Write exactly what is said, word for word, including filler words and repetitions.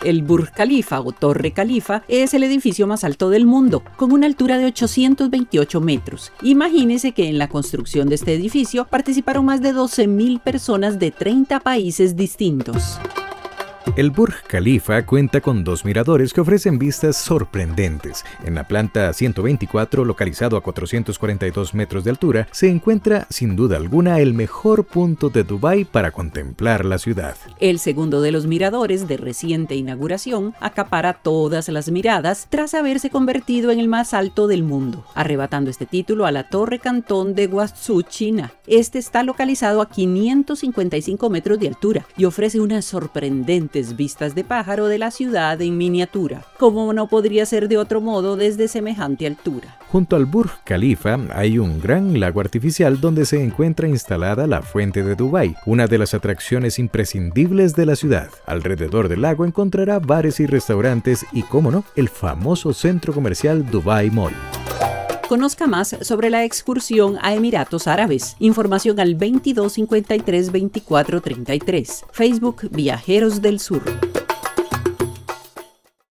El Burj Khalifa o Torre Khalifa es el edificio más alto del mundo, con una altura de ochocientos veintiocho metros. Imagínese que en la construcción de este edificio participaron más de doce mil personas de treinta países distintos. El Burj Khalifa cuenta con dos miradores que ofrecen vistas sorprendentes. En la planta ciento veinticuatro, localizado a cuatrocientos cuarenta y dos metros de altura, se encuentra sin duda alguna el mejor punto de Dubái para contemplar la ciudad. El segundo de los miradores, de reciente inauguración, acapara todas las miradas tras haberse convertido en el más alto del mundo, arrebatando este título a la Torre Cantón de Guangzhou, China. Este está localizado a quinientos cincuenta y cinco metros de altura y ofrece unas sorprendentes vistas de pájaro de la ciudad en miniatura, como no podría ser de otro modo desde semejante altura. Junto al Burj Khalifa hay un gran lago artificial donde se encuentra instalada la Fuente de Dubái, una de las atracciones imprescindibles de la ciudad. Alrededor del lago encontrará bares y restaurantes y, cómo no, el famoso centro comercial Dubai Mall. Conozca más sobre la excursión a Emiratos Árabes. Información al veintidós cincuenta y tres veinticuatro treinta y tres. Facebook Viajeros del Sur.